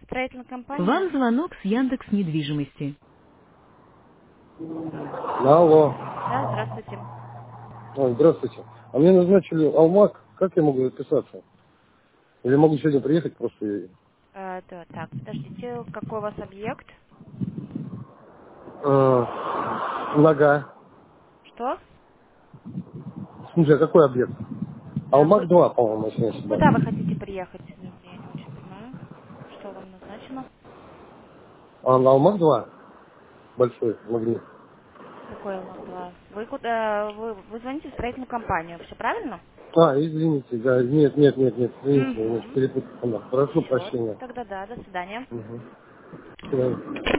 Строительная компания? Вам звонок с Яндекс недвижимости. Алло. Да, здравствуйте. Здравствуйте. А мне назначили Алмак. Как я могу записаться? Или могу сегодня приехать просто? Да, так, подождите, какой у вас объект? Нога. Что? В смысле, а какой объект? Алмак Вы 2, по-моему, если не ошибаюсь. куда вы хотите приехать? Извините, я не очень понимаю. Что вам назначено? А на Алмак 2 большой магнит. Какой ЛМ-2? Вы куда? Вы звоните в строительную компанию, все правильно? Извините, да, нет, извините, я немножко Угу. перепутал. Прошу Все, прощения. тогда да, до свидания. Угу.